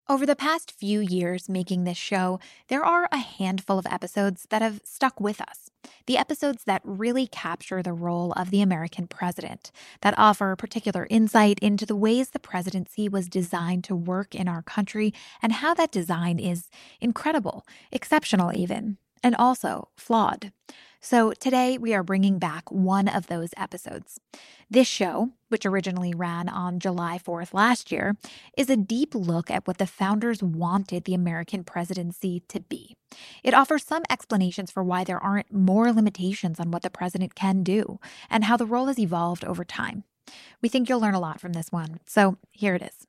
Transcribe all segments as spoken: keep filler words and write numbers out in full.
Over the past few years making this show, there are a handful of episodes that have stuck with us. The episodes that really capture the role of the American president, that offer particular insight into the ways the presidency was designed to work in our country and how that design is incredible, exceptional even, and also flawed. So today we are bringing back one of those episodes. This show, which originally ran on July fourth last year, is a deep look at what the founders wanted the American presidency to be. It offers some explanations for why there aren't more limitations on what the president can do and how the role has evolved over time. We think you'll learn a lot from this one, so here it is.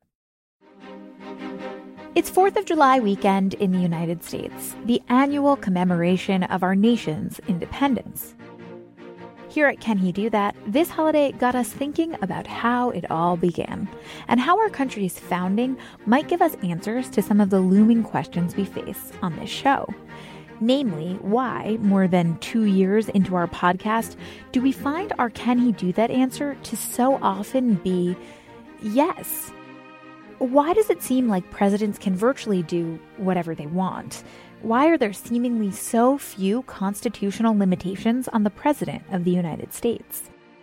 It's fourth of July weekend in the United States, the annual commemoration of our nation's independence. Here at Can He Do That, this holiday got us thinking about how it all began and how our country's founding might give us answers to some of the looming questions we face on this show. Namely, why, more than two years into our podcast, do we find our Can He Do That answer to so often be yes? Why does it seem like presidents can virtually do whatever they want? Why are there seemingly so few constitutional limitations on the president of the United States?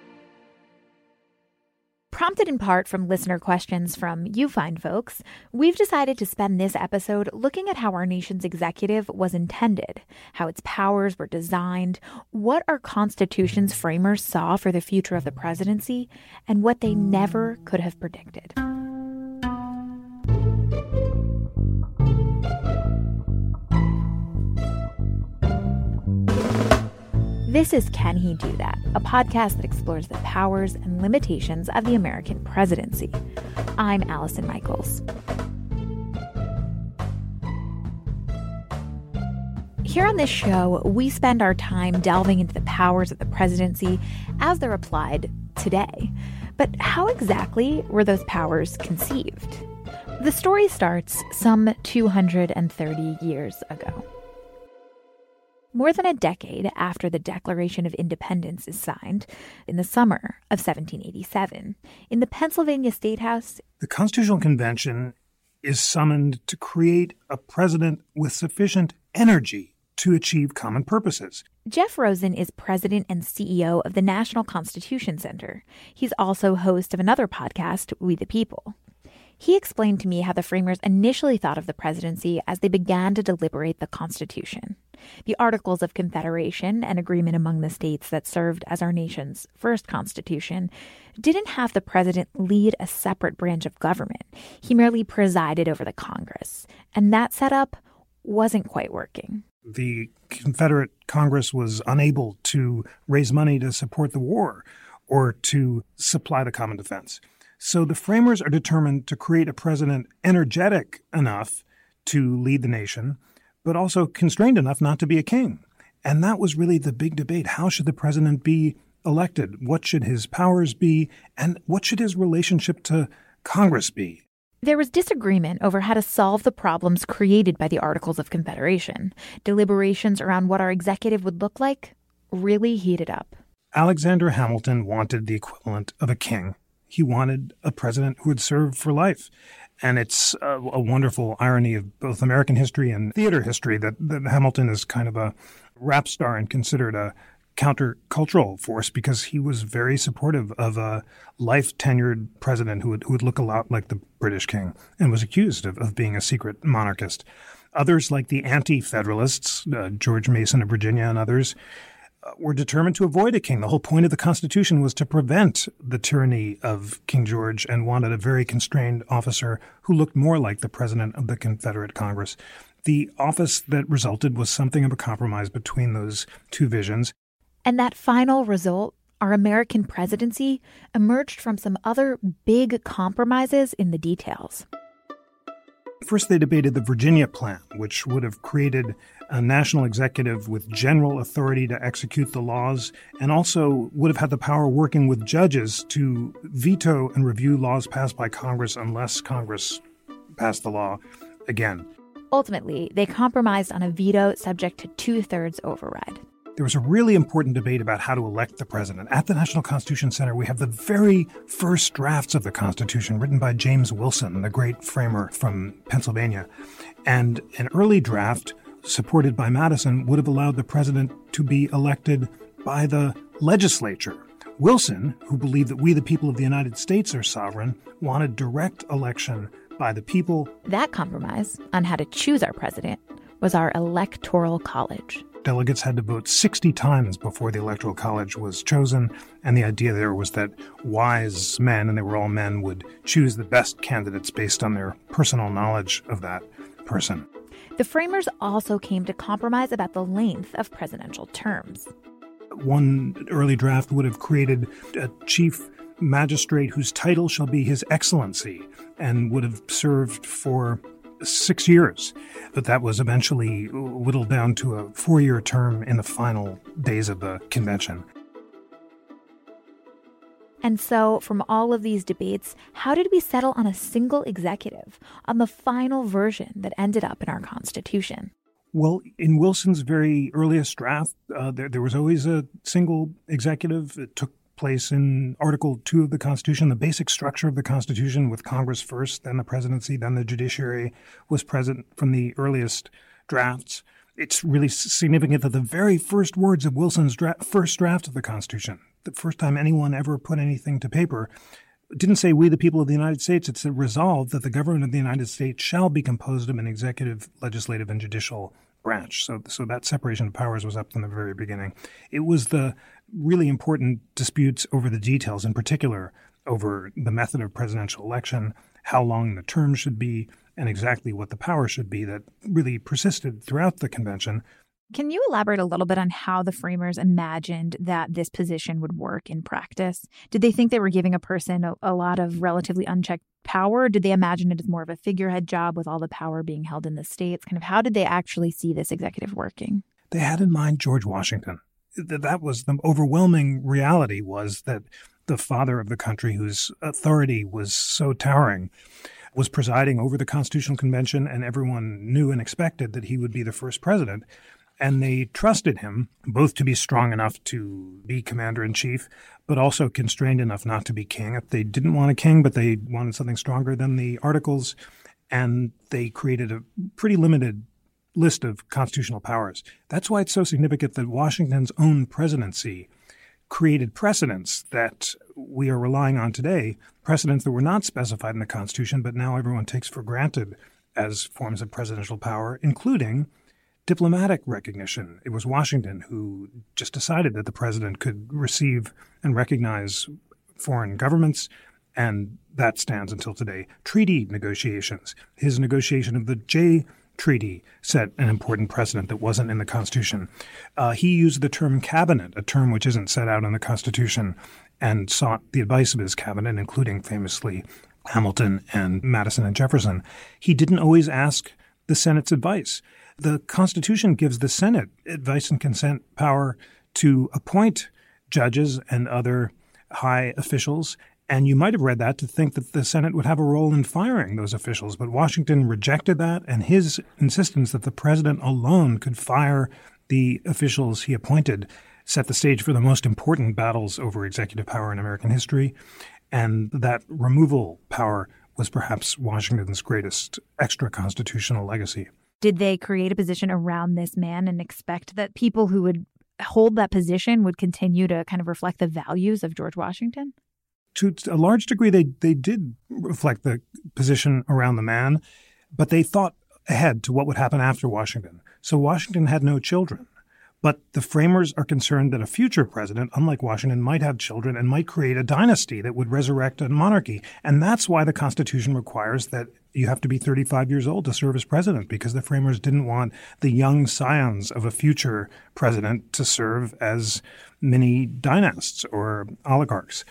Prompted in part from listener questions from you fine folks, we've decided to spend this episode looking at how our nation's executive was intended, how its powers were designed, what our Constitution's framers saw for the future of the presidency, and what they never could have predicted. This is Can He Do That, a podcast that explores the powers and limitations of the American presidency. I'm Allison Michaels. Here on this show, we spend our time delving into the powers of the presidency as they're applied today. But how exactly were those powers conceived? The story starts some two hundred thirty years ago. More than a decade after the Declaration of Independence is signed, in the summer of seventeen eighty-seven, in the Pennsylvania State House, the Constitutional Convention is summoned to create a president with sufficient energy to achieve common purposes. Jeff Rosen is president and C E O of the National Constitution Center. He's also host of another podcast, We the People. He explained to me how the framers initially thought of the presidency as they began to deliberate the Constitution. The Articles of Confederation, an agreement among the states that served as our nation's first constitution, didn't have the president lead a separate branch of government. He merely presided over the Congress. And that setup wasn't quite working. The Confederate Congress was unable to raise money to support the war or to supply the common defense. So the framers are determined to create a president energetic enough to lead the nation, but also constrained enough not to be a king. And that was really the big debate. How should the president be elected? What should his powers be? And what should his relationship to Congress be? There was disagreement over how to solve the problems created by the Articles of Confederation. Deliberations around what our executive would look like really heated up. Alexander Hamilton wanted the equivalent of a king. He wanted a president who would serve for life. And it's a, a wonderful irony of both American history and theater history that, that Hamilton is kind of a rap star and considered a countercultural force because he was very supportive of a life-tenured president who would, who would look a lot like the British king and was accused of, of being a secret monarchist. Others, like the anti-federalists, uh, George Mason of Virginia and others, were determined to avoid a king. The whole point of the Constitution was to prevent the tyranny of King George and wanted a very constrained officer who looked more like the president of the Confederate Congress. The office that resulted was something of a compromise between those two visions. And that final result, our American presidency, emerged from some other big compromises in the details. First, they debated the Virginia Plan, which would have created a national executive with general authority to execute the laws and also would have had the power working with judges to veto and review laws passed by Congress unless Congress passed the law again. Ultimately, they compromised on a veto subject to two-thirds override. there was a really important debate about how to elect the president. At the National Constitution Center, we have the very first drafts of the Constitution written by James Wilson, the great framer from Pennsylvania. And an early draft, supported by Madison, would have allowed the president to be elected by the legislature. Wilson, who believed that we, the people of the United States, are sovereign, wanted direct election by the people. That compromise on how to choose our president was our Electoral College. Delegates had to vote sixty times before the Electoral College was chosen, and the idea there was that wise men, and they were all men, would choose the best candidates based on their personal knowledge of that person. The framers also came to compromise about the length of presidential terms. One early draft would have created a chief magistrate whose title shall be His Excellency and would have served for six years. But that was eventually whittled down to a four-year term in the final days of the convention. And so, from all of these debates, how did we settle on a single executive, on the final version that ended up in our Constitution? Well, in Wilson's very earliest draft, uh, there, there was always a single executive. It took place in Article two of the Constitution. The basic structure of the Constitution, with Congress first, then the presidency, then the judiciary, was present from the earliest drafts. It's really significant that the very first words of Wilson's dra- first draft of the Constitution, the first time anyone ever put anything to paper, didn't say we the people of the United States. It's a resolve that the government of the United States shall be composed of an executive, legislative, and judicial branch. So, so that separation of powers was up from the very beginning. It was the really important disputes over the details, in particular over the method of presidential election, how long the term should be, and exactly what the power should be, that really persisted throughout the convention. Can you elaborate a little bit on how the framers imagined that this position would work in practice? Did they think they were giving a person a, a lot of relatively unchecked power? Or did they imagine it as more of a figurehead job with all the power being held in the states? Kind of how did they actually see this executive working? They had in mind George Washington. That was the overwhelming reality, was that the father of the country, whose authority was so towering, was presiding over the Constitutional Convention, and everyone knew and expected that he would be the first president. And they trusted him both to be strong enough to be commander-in-chief, but also constrained enough not to be king. They didn't want a king, but they wanted something stronger than the Articles, and they created a pretty limited list of constitutional powers. That's why it's so significant that Washington's own presidency created precedents that we are relying on today, precedents that were not specified in the Constitution, but now everyone takes for granted as forms of presidential power, including diplomatic recognition. It was Washington who just decided that the president could receive and recognize foreign governments, and that stands until today. Treaty negotiations. His negotiation of the Jay Treaty set an important precedent that wasn't in the Constitution. Uh, he used the term cabinet, a term which isn't set out in the Constitution, and sought the advice of his cabinet, including famously Hamilton and Madison and Jefferson. He didn't always ask the Senate's advice. The Constitution gives the Senate advice and consent power to appoint judges and other high officials, and you might have read that to think that the Senate would have a role in firing those officials. But Washington rejected that, and his insistence that the president alone could fire the officials he appointed set the stage for the most important battles over executive power in American history. And that removal power was perhaps Washington's greatest extra-constitutional legacy. Did they create a position around this man and expect that people who would hold that position would continue to kind of reflect the values of George Washington? To a large degree, they, they did reflect the position around the man, but they thought ahead to what would happen after Washington. So Washington had no children. But the framers are concerned that a future president, unlike Washington, might have children and might create a dynasty that would resurrect a monarchy. And that's why the Constitution requires that you have to be thirty-five years old to serve as president, because the framers didn't want the young scions of a future president to serve as mini dynasts or oligarchs.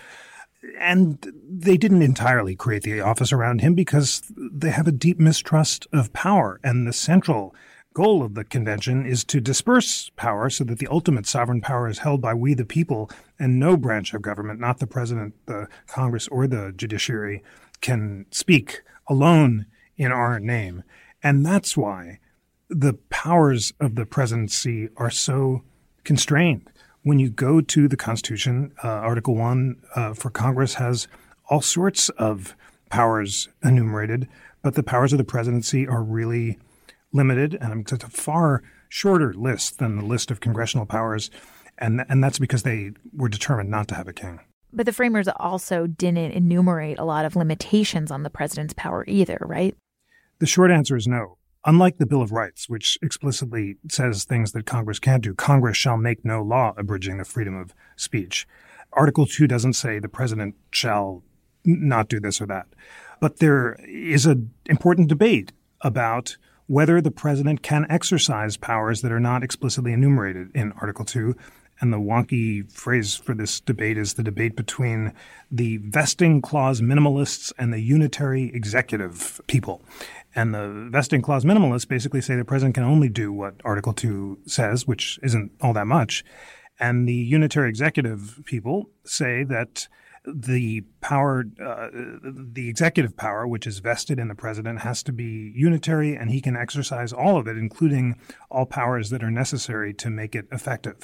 And they didn't entirely create the office around him because they have a deep mistrust of power. And the central goal of the convention is to disperse power so that the ultimate sovereign power is held by we the people, and no branch of government, not the president, the Congress, or the judiciary, can speak alone in our name. And that's why the powers of the presidency are so constrained. When you go to the Constitution, uh, Article one uh, for Congress has all sorts of powers enumerated, but the powers of the presidency are really limited, and it's a far shorter list than the list of congressional powers, and and that's because they were determined not to have a king. But the framers also didn't enumerate a lot of limitations on the president's power either, right? The short answer is no. Unlike the Bill of Rights, which explicitly says things that Congress can't do, Congress shall make no law abridging the freedom of speech. Article two doesn't say the president shall not do this or that. But there is an important debate about whether the president can exercise powers that are not explicitly enumerated in Article two. And the wonky phrase for this debate is the debate between the vesting clause minimalists and the unitary executive people. And the vesting clause minimalists basically say the president can only do what Article two says, which isn't all that much. And the unitary executive people say that the power, uh, the executive power, which is vested in the president, has to be unitary, and he can exercise all of it, including all powers that are necessary to make it effective.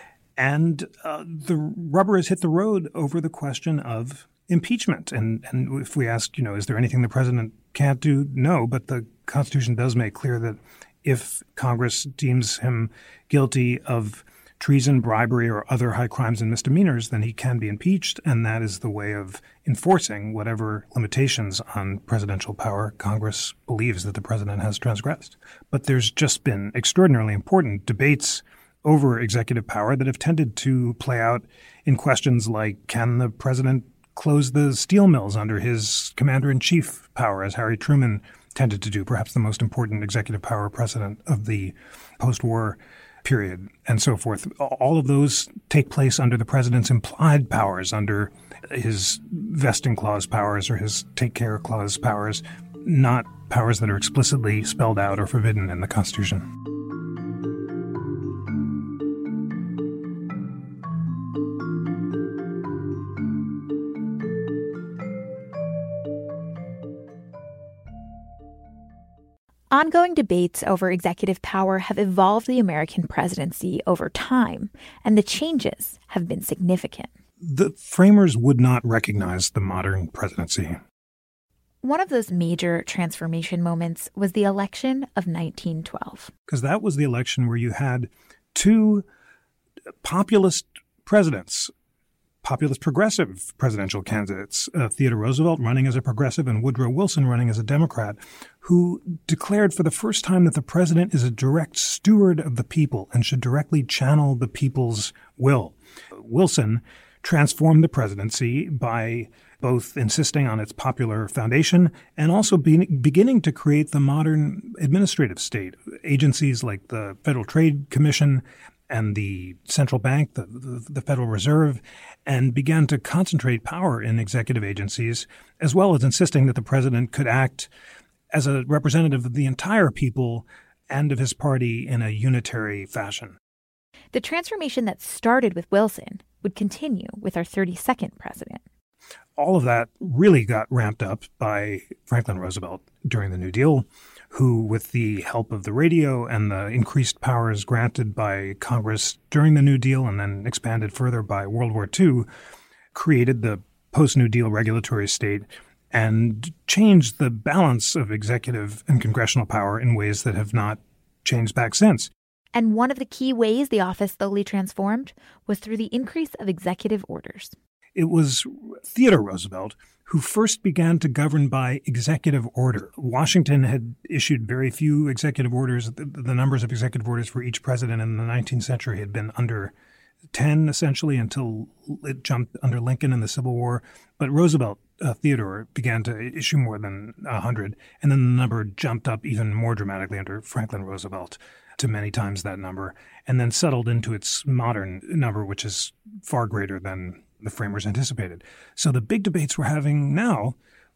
And uh, the rubber has hit the road over the question of impeachment. And, and if we ask, you know, is there anything the president can't do? No, but the Constitution does make clear that if Congress deems him guilty of treason, bribery, or other high crimes and misdemeanors, then he can be impeached, and that is the way of enforcing whatever limitations on presidential power Congress believes that the president has transgressed. But there's just been extraordinarily important debates over executive power that have tended to play out in questions like, can the president close the steel mills under his commander-in-chief power, as Harry Truman tended to do, perhaps the most important executive power precedent of the post-war period, and so forth. All of those take place under the president's implied powers, under his vesting clause powers or his take care clause powers, not powers that are explicitly spelled out or forbidden in the Constitution. Ongoing debates over executive power have evolved the American presidency over time, and the changes have been significant. The framers would not recognize the modern presidency. One of those major transformation moments was the election of nineteen twelve. Because that was the election where you had two populist presidents, populist progressive presidential candidates, uh, Theodore Roosevelt running as a progressive and Woodrow Wilson running as a Democrat, who declared for the first time that the president is a direct steward of the people and should directly channel the people's will. Wilson transformed the presidency by both insisting on its popular foundation and also be, beginning to create the modern administrative state. Agencies like the Federal Trade Commission and the central bank, the, the, the Federal Reserve, and began to concentrate power in executive agencies, as well as insisting that the president could act as a representative of the entire people and of his party in a unitary fashion. The transformation that started with Wilson would continue with our thirty-second president. All of that really got ramped up by Franklin Roosevelt during the New Deal, who, with the help of the radio and the increased powers granted by Congress during the New Deal and then expanded further by World War Two, created the post-New Deal regulatory state and changed the balance of executive and congressional power in ways that have not changed back since. And one of the key ways the office slowly transformed was through the increase of executive orders. It was Theodore Roosevelt who first began to govern by executive order. Washington had issued very few executive orders. The, the numbers of executive orders for each president in the nineteenth century had been under ten, essentially, until it jumped under Lincoln in the Civil War. But Roosevelt, uh, Theodore, began to issue more than one hundred, and then the number jumped up even more dramatically under Franklin Roosevelt to many times that number, and then settled into its modern number, which is far greater than the framers anticipated. So the big debates we're having now,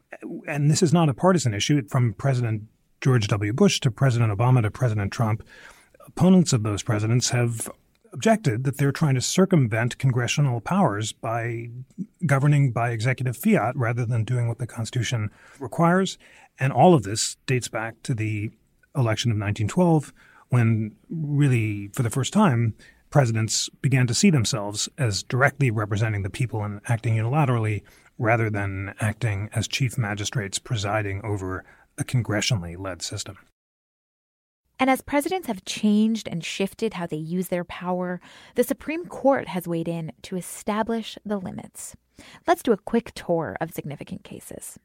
and this is not a partisan issue, from President George W. Bush to President Obama to President Trump, opponents of those presidents have objected that they're trying to circumvent congressional powers by governing by executive fiat rather than doing what the Constitution requires. And all of this dates back to the election of nineteen twelve, when really, for the first time, presidents began to see themselves as directly representing the people and acting unilaterally rather than acting as chief magistrates presiding over a congressionally led system. And as presidents have changed and shifted how they use their power, the Supreme Court has weighed in to establish the limits. Let's do a quick tour of significant cases.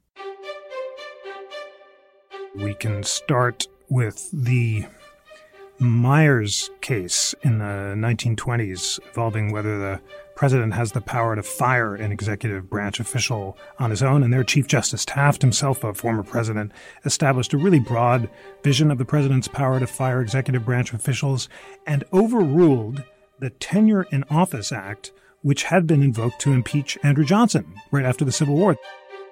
We can start with the Myers case in the nineteen twenties involving whether the president has the power to fire an executive branch official on his own. And there, Chief Justice Taft, himself a former president, established a really broad vision of the president's power to fire executive branch officials and overruled the Tenure in Office Act, which had been invoked to impeach Andrew Johnson right after the Civil War.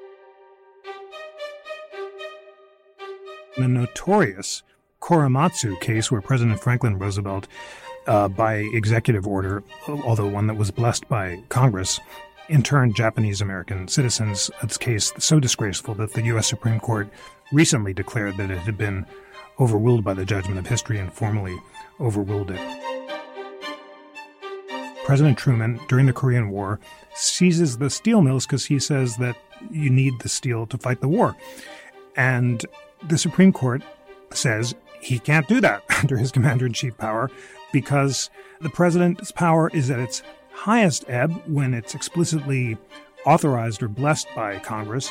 The notorious Korematsu case, where President Franklin Roosevelt, uh, by executive order, although one that was blessed by Congress, interned Japanese-American citizens. Its case so disgraceful that the U S Supreme Court recently declared that it had been overruled by the judgment of history and formally overruled it. President Truman, during the Korean War, seizes the steel mills because he says that you need the steel to fight the war. And the Supreme Court says he can't do that under his commander-in-chief power because the president's power is at its highest ebb when it's explicitly authorized or blessed by Congress.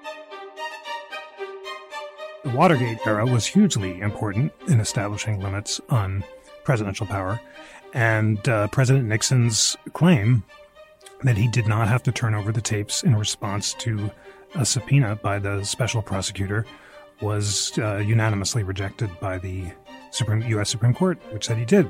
The Watergate era was hugely important in establishing limits on presidential power, and uh, President Nixon's claim that he did not have to turn over the tapes in response to a subpoena by the special prosecutor was uh, unanimously rejected by the Supreme U S Supreme Court, which said he did.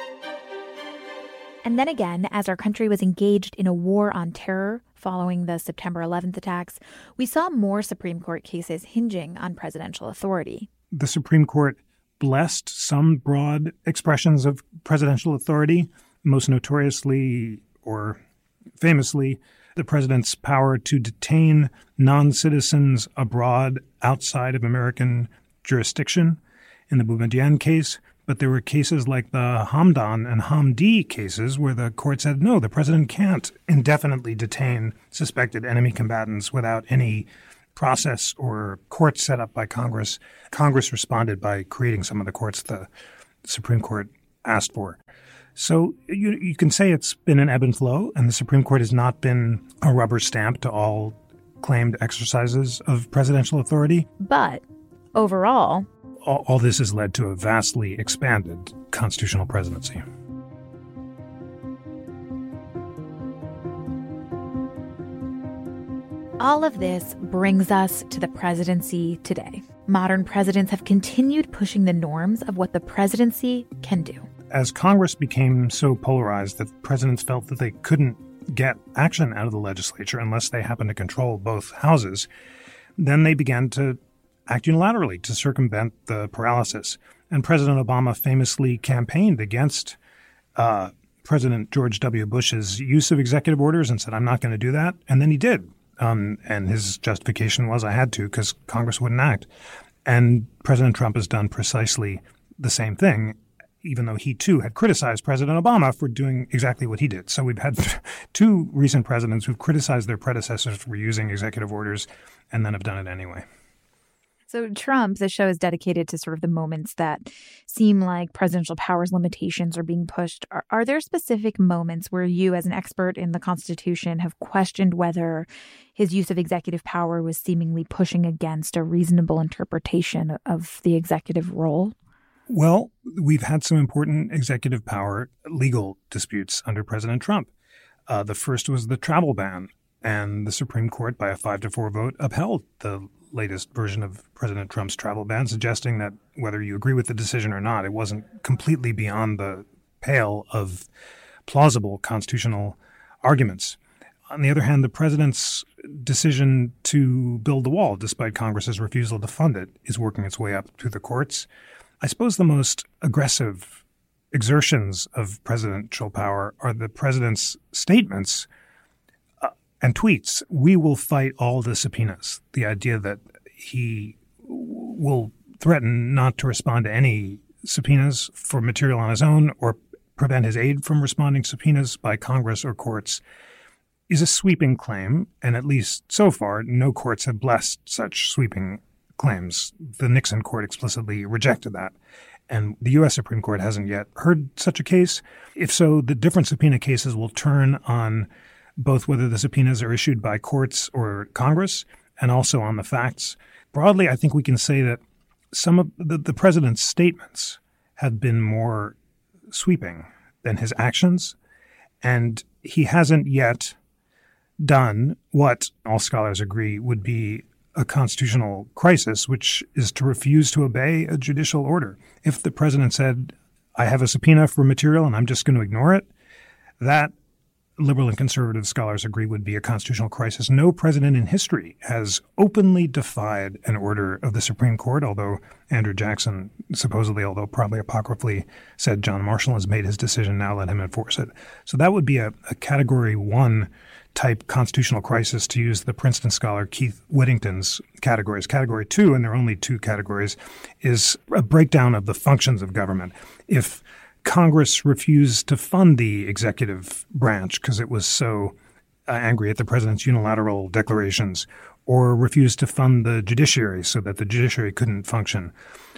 And then again, as our country was engaged in a war on terror following the September eleventh attacks, we saw more Supreme Court cases hinging on presidential authority. The Supreme Court blessed some broad expressions of presidential authority, most notoriously or famously the president's power to detain non-citizens abroad outside of American jurisdiction in the Boumediene case. But there were cases like the Hamdan and Hamdi cases where the court said, no, the president can't indefinitely detain suspected enemy combatants without any process or court set up by Congress. Congress responded by creating some of the courts the Supreme Court asked for. So you, you can say it's been an ebb and flow, and the Supreme Court has not been a rubber stamp to all claimed exercises of presidential authority. But overall, all, all this has led to a vastly expanded constitutional presidency. All of this brings us to the presidency today. Modern presidents have continued pushing the norms of what the presidency can do. As Congress became so polarized that presidents felt that they couldn't get action out of the legislature unless they happened to control both houses, then they began to act unilaterally to circumvent the paralysis. And President Obama famously campaigned against uh, President George W. Bush's use of executive orders and said, I'm not going to do that. And then he did. Um, and his justification was, I had to because Congress wouldn't act. And President Trump has done precisely the same thing, even though he, too, had criticized President Obama for doing exactly what he did. So we've had two recent presidents who've criticized their predecessors for using executive orders and then have done it anyway. So Trump, the show is dedicated to sort of the moments that seem like presidential powers limitations are being pushed. Are, are there specific moments where you, as an expert in the Constitution, have questioned whether his use of executive power was seemingly pushing against a reasonable interpretation of the executive role? Well, we've had some important executive power legal disputes under President Trump. Uh, the first was the travel ban, and the Supreme Court, by a five to four vote, upheld the latest version of President Trump's travel ban, suggesting that whether you agree with the decision or not, it wasn't completely beyond the pale of plausible constitutional arguments. On the other hand, the president's decision to build the wall, despite Congress's refusal to fund it, is working its way up through the courts. I suppose the most aggressive exertions of presidential power are the president's statements uh, and tweets. We will fight all the subpoenas. The idea that he will threaten not to respond to any subpoenas for material on his own or prevent his aide from responding to subpoenas by Congress or courts is a sweeping claim, and at least so far, no courts have blessed such sweeping claims. The Nixon court explicitly rejected that, and the U S Supreme Court hasn't yet heard such a case. If so, the different subpoena cases will turn on both whether the subpoenas are issued by courts or Congress, and also on the facts. Broadly, I think we can say that some of the, the president's statements have been more sweeping than his actions, and he hasn't yet done what all scholars agree would be a constitutional crisis, which is to refuse to obey a judicial order. If the president said, I have a subpoena for material and I'm just going to ignore it, that liberal and conservative scholars agree would be a constitutional crisis. No president in history has openly defied an order of the Supreme Court, although Andrew Jackson supposedly, although probably apocryphally, said John Marshall has made his decision, now let him enforce it. So that would be a, a category one type constitutional crisis, to use the Princeton scholar Keith Whittington's categories. Category two, and there are only two categories, is a breakdown of the functions of government. If Congress refused to fund the executive branch because it was so uh, angry at the president's unilateral declarations, or refused to fund the judiciary so that the judiciary couldn't function,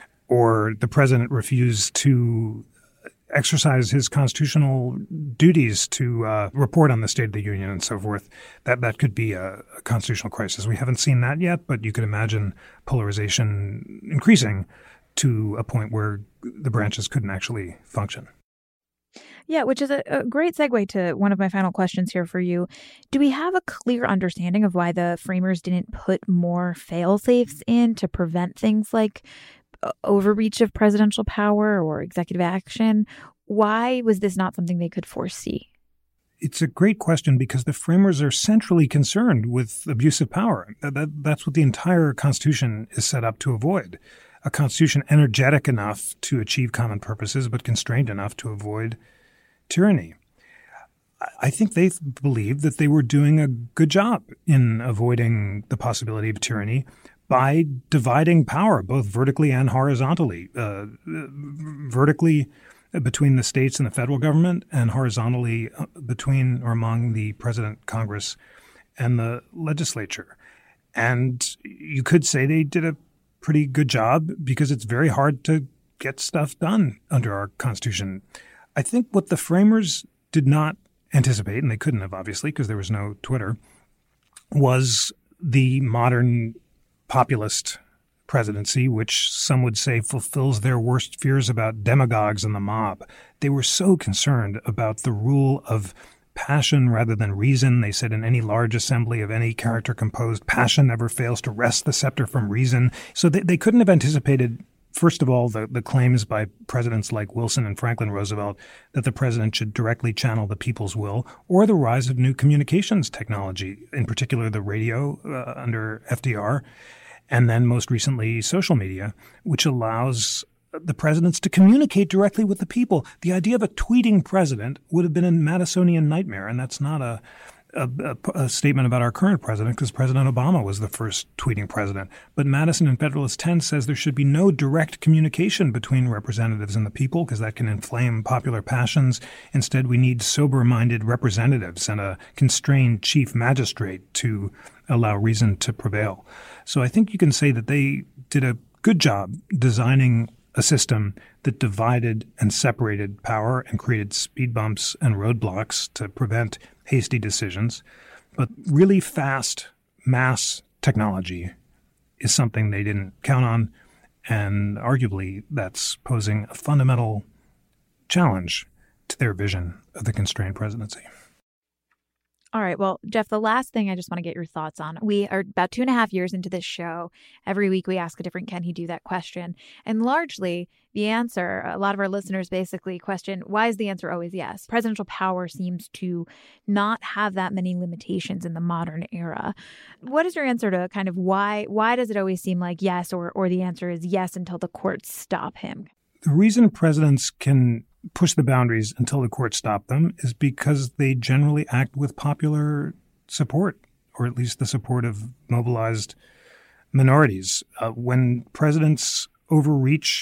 or the president refused to exercise his constitutional duties to uh, report on the State of the Union and so forth, that that could be a, a constitutional crisis. We haven't seen that yet, but you could imagine polarization increasing to a point where the branches couldn't actually function. Yeah, which is a, a great segue to one of my final questions here for you. Do we have a clear understanding of why the framers didn't put more fail-safes in to prevent things like overreach of presidential power or executive action? Why was this not something they could foresee? It's a great question because the framers are centrally concerned with abuse of power. That, that's what the entire Constitution is set up to avoid. A Constitution energetic enough to achieve common purposes, but constrained enough to avoid tyranny. I think they believed that they were doing a good job in avoiding the possibility of tyranny by dividing power, both vertically and horizontally, uh, vertically between the states and the federal government, and horizontally between or among the president, Congress, and the legislature. And you could say they did a pretty good job because it's very hard to get stuff done under our Constitution. I think what the framers did not anticipate, and they couldn't have obviously because there was no Twitter, was the modern populist presidency, which some would say fulfills their worst fears about demagogues and the mob. They were so concerned about the rule of passion rather than reason. They said in any large assembly of any character composed, passion never fails to wrest the scepter from reason. So they, they couldn't have anticipated, first of all, the, the claims by presidents like Wilson and Franklin Roosevelt that the president should directly channel the people's will, or the rise of new communications technology, in particular the radio uh, under F D R, and then most recently social media, which allows the presidents to communicate directly with the people. The idea of a tweeting president would have been a Madisonian nightmare, and that's not a, a, a statement about our current president, because President Obama was the first tweeting president. But Madison in Federalist ten says there should be no direct communication between representatives and the people, because that can inflame popular passions. Instead, we need sober-minded representatives and a constrained chief magistrate to allow reason to prevail. So I think you can say that they did a good job designing a system that divided and separated power and created speed bumps and roadblocks to prevent hasty decisions. But really fast mass technology is something they didn't count on, and arguably that's posing a fundamental challenge to their vision of the constrained presidency. All right. Well, Jeff, the last thing I just want to get your thoughts on. We are about two and a half years into this show. Every week we ask a different can he do that question. And largely the answer, a lot of our listeners basically question, why is the answer always yes? Presidential power seems to not have that many limitations in the modern era. What is your answer to kind of why why does it always seem like yes, or or the answer is yes until the courts stop him? The reason presidents can push the boundaries until the courts stop them is because they generally act with popular support, or at least the support of mobilized minorities. Uh, when presidents overreach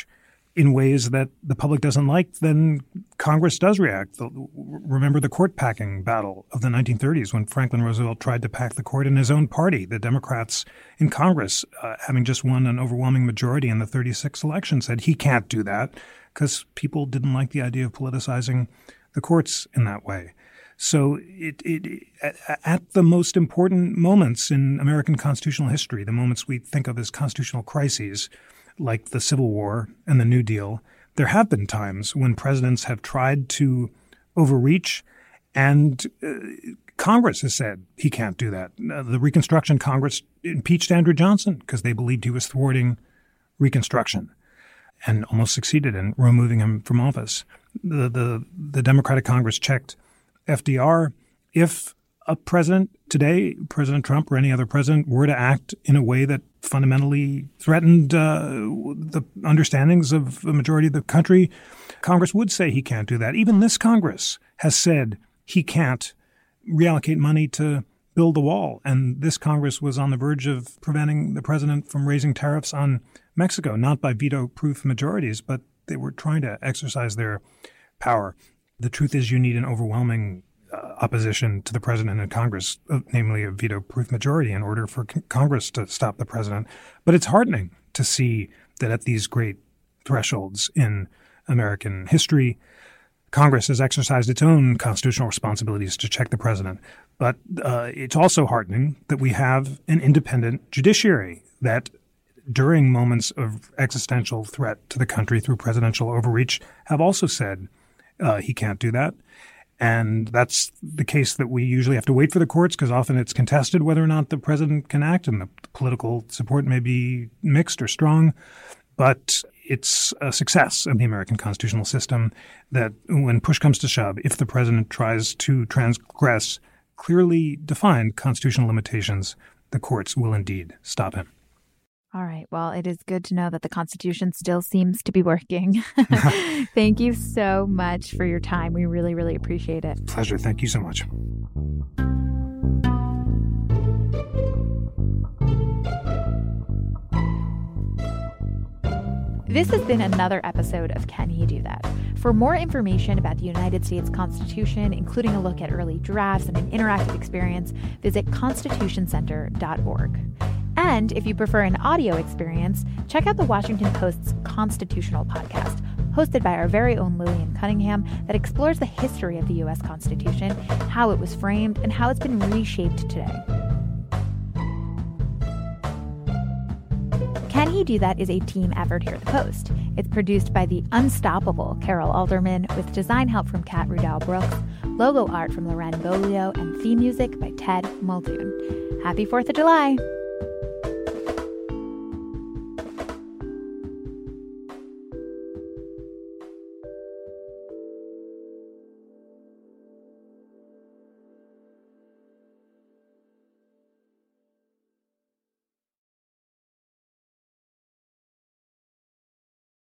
in ways that the public doesn't like, then Congress does react. Remember the court packing battle of the nineteen thirties when Franklin Roosevelt tried to pack the court in his own party. The Democrats in Congress, uh, having just won an overwhelming majority in the thirty-six election, said he can't do that because people didn't like the idea of politicizing the courts in that way. So it, it, at, at the most important moments in American constitutional history, the moments we think of as constitutional crises, like the Civil War and the New Deal, there have been times when presidents have tried to overreach, and uh, Congress has said he can't do that. Uh, the Reconstruction Congress impeached Andrew Johnson because they believed he was thwarting Reconstruction and almost succeeded in removing him from office. The, the, the Democratic Congress checked F D R. If a president today, President Trump or any other president, were to act in a way that fundamentally threatened uh, the understandings of the majority of the country, Congress would say he can't do that. Even this Congress has said he can't reallocate money to build the wall. And this Congress was on the verge of preventing the president from raising tariffs on Mexico, not by veto-proof majorities, but they were trying to exercise their power. The truth is you need an overwhelming Uh, opposition to the president and Congress, uh, namely a veto-proof majority, in order for c- Congress to stop the president. But it's heartening to see that at these great thresholds in American history, Congress has exercised its own constitutional responsibilities to check the president. But uh, it's also heartening that we have an independent judiciary that, during moments of existential threat to the country through presidential overreach, have also said uh, he can't do that. And that's the case that we usually have to wait for the courts, because often it's contested whether or not the president can act, and the political support may be mixed or strong. But it's a success of the American constitutional system that when push comes to shove, if the president tries to transgress clearly defined constitutional limitations, the courts will indeed stop him. All right. Well, it is good to know that the Constitution still seems to be working. Thank you so much for your time. We really, really appreciate it. Pleasure. Thank you so much. This has been another episode of Can He Do That? For more information about the United States Constitution, including a look at early drafts and an interactive experience, visit constitution center dot org. And if you prefer an audio experience, check out the Washington Post's Constitutional Podcast, hosted by our very own Lillian Cunningham, that explores the history of the U S Constitution, how it was framed, and how it's been reshaped today. Can He Do That is a team effort here at the Post. It's produced by the unstoppable Carol Alderman, with design help from Kat Rudell-Brooks, logo art from Loren Bolio, and theme music by Ted Muldoon. Happy fourth of July!